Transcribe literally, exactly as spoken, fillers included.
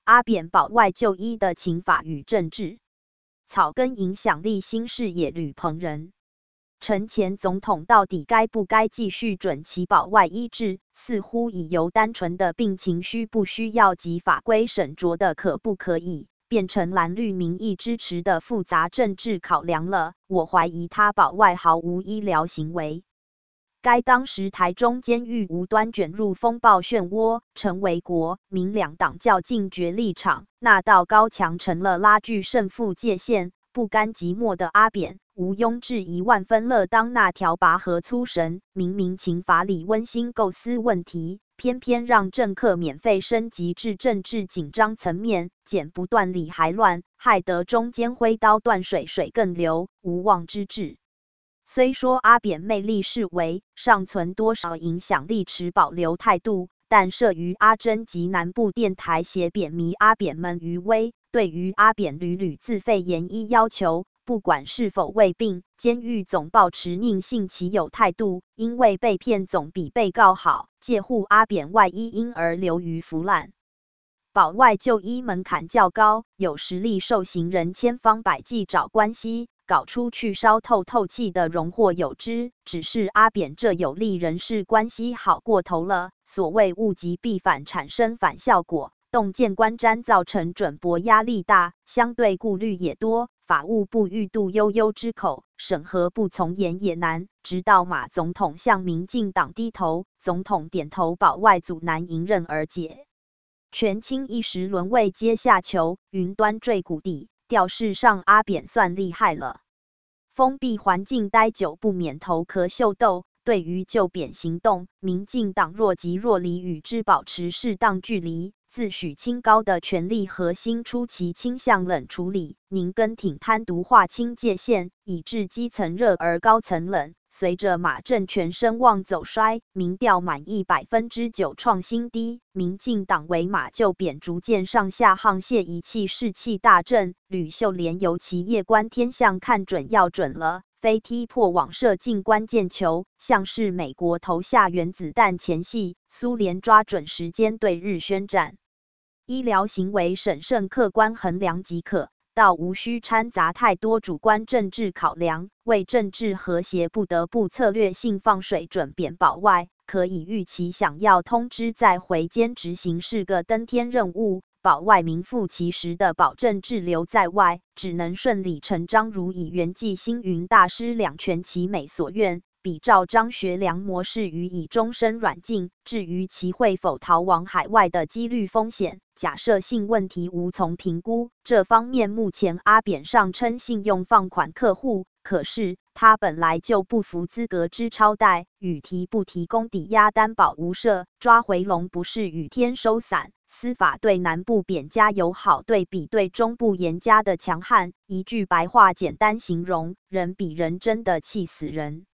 阿扁保外就医的情法与政治草根影响力新视野吕鹏仁。陈前总统到底该不该继续准其保外医治，似乎已由单纯的病情需不需要及法规审酌的可不可以，变成蓝绿民意支持的复杂政治考量了。我怀疑他保外毫无医疗行为。该当时台中监狱无端卷入风暴漩涡，成为国民两党较劲决立场，那道高墙成了拉锯胜负界限。不甘寂寞的阿扁毋庸置疑万分乐当那条拔河粗绳，明明情法里温馨构思问题，偏偏让政客免费升级至政治紧张层面，剪不断理还乱，害得中间挥刀断水水更流，无望之至。虽说阿扁魅力式微，尚存多少影响力持保留态度，但慑于阿珍及南部电台写贬迷阿扁们于威，对于阿扁屡屡自费研医要求，不管是否为病，监狱总抱持佞幸其有态度，因为被骗总比被告好，介护阿扁外医因而流于腐烂。保外就医门槛较高，有实力受刑人千方百计找关系，搞出去烧透透气的荣获有之，只是阿扁这有利人士关系好过头了，所谓物极必反产生反效果，洞见观瞻造成准驳压力大，相对顾虑也多，法务部欲杜悠悠之口，审核不从严也难，直到马总统向民进党低头，总统点头保外阻难迎刃而解。权倾一时沦为阶下囚，云端坠谷底，调事上阿扁算厉害了。封闭环境待久不免头壳秀逗，对于就扁行动，民进党若即若离与之保持适当距离，自诩清高的权力核心出其倾向冷处理，宁跟挺贪渎划清界限，以致基层热而高层冷。随着马政权声望走衰，民调满意百分之九创新低，民进党为马就扁逐渐上下沆瀣一气，士气大振。吕秀莲尤其夜观天象看准要准了，非踢破网射进关键球，像是美国投下原子弹前夕，苏联抓准时间对日宣战。医疗行为审慎客观衡量即可，倒无需掺杂太多主观政治考量，为政治和谐不得不策略性放水准扁保外，可以预期想要通知再回监执行是个登天任务，保外名副其实的保证滞留在外，只能顺理成章如以圆寂星云大师两全其美所愿，比照张学良模式予以终身软禁。至于其会否逃往海外的几率风险，假设性问题无从评估，这方面目前阿扁尚称信用放款客户，可是他本来就不符资格之超贷，与提不提供抵押担保无涉，抓回笼不是雨天收伞。司法对南部扁加友好对比对中部严加的强悍，一句白话简单形容，人比人真的气死人。